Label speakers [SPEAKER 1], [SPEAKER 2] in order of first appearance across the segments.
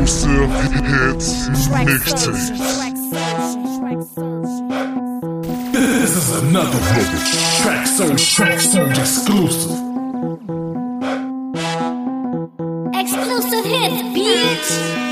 [SPEAKER 1] exclusive hits mixtape.
[SPEAKER 2] This is another Track Surge exclusive.
[SPEAKER 3] Exclusive hits, bitch.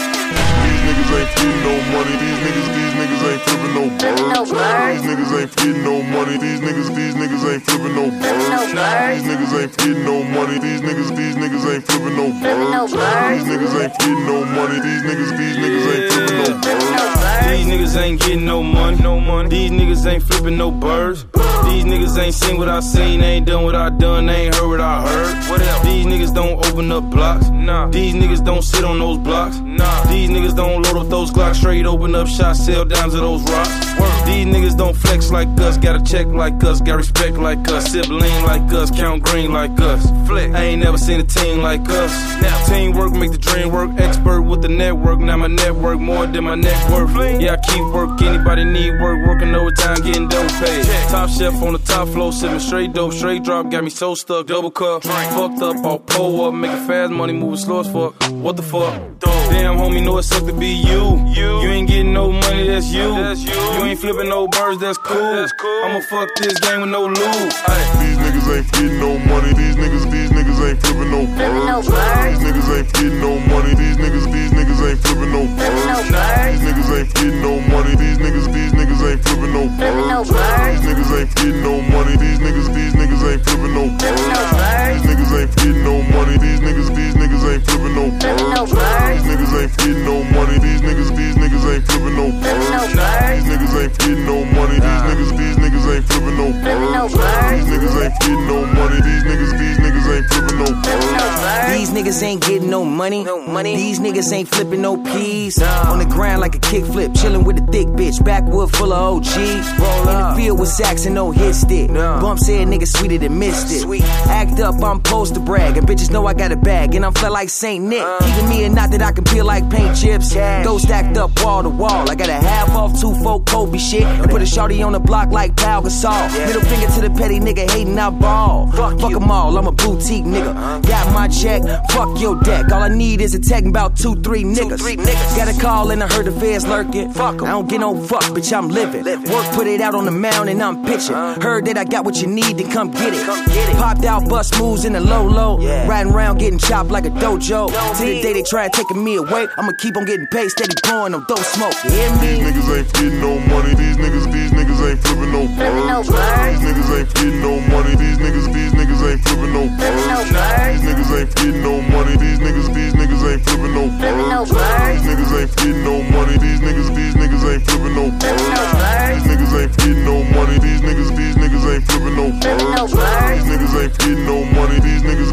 [SPEAKER 1] These niggas ain't getting no money. These niggas ain't flipping no birds. These niggas ain't getting no money. These niggas ain't flipping no birds. These niggas ain't getting no money. These niggas ain't flipping no birds. These niggas ain't getting no money. These niggas ain't flipping no birds.
[SPEAKER 4] These niggas ain't getting no money. These niggas ain't flipping no birds. These niggas ain't seen what I seen, ain't done what I done, ain't heard what I heard. What else? These niggas don't open up blocks. Nah. These niggas don't sit on those blocks. Nah. These niggas don't load up those Glocks, straight open up shots, sell down to those rocks. These niggas don't flex like us, got a check like us, got respect like us, sibling like us, count green like us. Flex. I ain't never seen a team like us. Now teamwork make the dream work, expert with the network. Now my network more than my net worth. Yeah, I keep work, anybody need work, working overtime, getting dope paid. Top chef on the top floor, sipping straight dope, straight drop, got me so stuck, double cup, fucked up, all pull up, making fast money, moving slow as fuck. What the fuck? Damn, homie, know it suck to be you. You ain't getting no money, that's you. You ain't flipping no birds, that's cool. I'ma fuck this game with no lube.
[SPEAKER 1] These niggas ain't getting no money. These niggas ain't flipping no birds. These niggas ain't getting no money. These niggas ain't flipping no birds. These niggas ain't getting no money. These niggas ain't flipping no birds. These niggas ain't getting no money. These niggas ain't flipping no birds. These niggas ain't getting no money. These niggas ain't flipping no birds. These niggas ain't getting no money. These niggas ain't flipping no birds. These niggas ain't getting no money. These niggas ain't flipping no birds. These niggas ain't getting no money. These niggas ain't flipping no birds.
[SPEAKER 5] These niggas ain't getting no money. These niggas ain't flipping no peas. On the ground like a kickflip, chillin' with a thick bitch, backwood full of OG. In the field with sacks and no hit stick. Bump said nigga sweeter than Mystic. Act up, I'm supposed to brag, and bitches know I got a bag, and I'm flat like Saint Nick. Keeping me a knot that I can peel like paint chips. Those stacked up wall to wall. I got a half off 2-4 Kobe shit, and put a shorty on the block like Pau Gasol. Middle finger to the petty nigga hating I ball. Fuck them all, I'm a boutique nigga. Got my check, fuck your deck. All I need is a tech and about 2-3 niggas. Got a call and I heard the feds lurking. Fuck 'em. I don't get no fuck, bitch, I'm living. Work put it out on the mound and I'm pitching. Heard that I got what you need, then come get it. Popped out, bust moves in the low. Riding around getting chopped like a dojo. Till the day they try taking me away, I'ma keep on getting paid, steady pouring them, don't smoke. You hear me?
[SPEAKER 1] These niggas ain't getting no money. These niggas ain't flipping no birds. These niggas ain't getting no money. These niggas ain't flipping no birds. These niggas ain't getting no money. These niggas ain't flipping no birds. These niggas ain't getting no money. These niggas ain't flipping no birds. These niggas ain't getting no money. These niggas ain't flipping no birds. These niggas ain't getting no money. These niggas